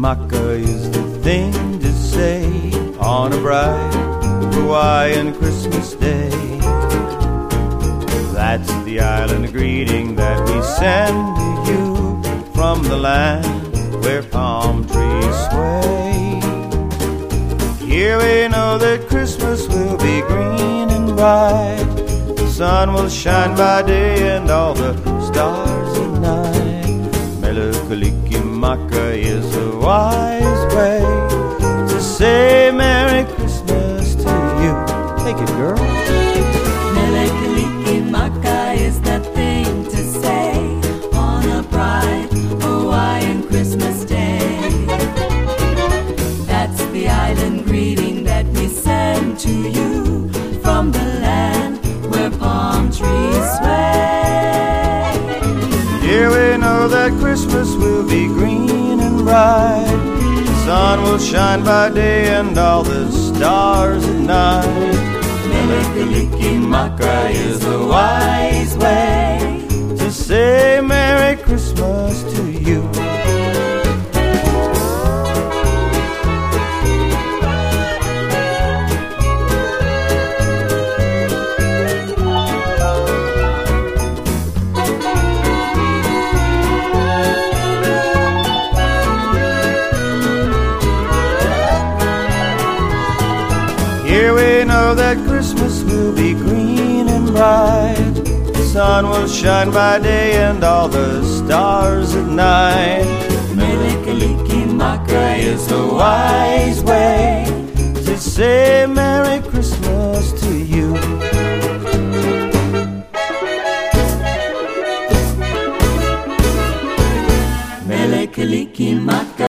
Kalikimaka is the thing to say on a bright Hawaiian Christmas day. That's the island greeting that we send to you from the land where palm trees sway. Here we know that Christmas will be green and bright. The sun will shine by day and all the stars at night. Mele Kalikimaka is a wise way to say Merry Christmas to you. Take it, girl. Mele Kalikimaka is the thing to say on a bright Hawaiian Christmas day. That's the island greeting that we send to you from the land where palm trees sway. Here we know that Christmas will be green and bright. The sun will shine by day and all the stars at night. Mele Kalikimaka is the wise way to say Merry Christmas to you. Here we know that Christmas will be green and bright. The sun will shine by day and all the stars at night. Mele Kalikimaka Is the wise way to say Merry Christmas to you. Mele Kalikimaka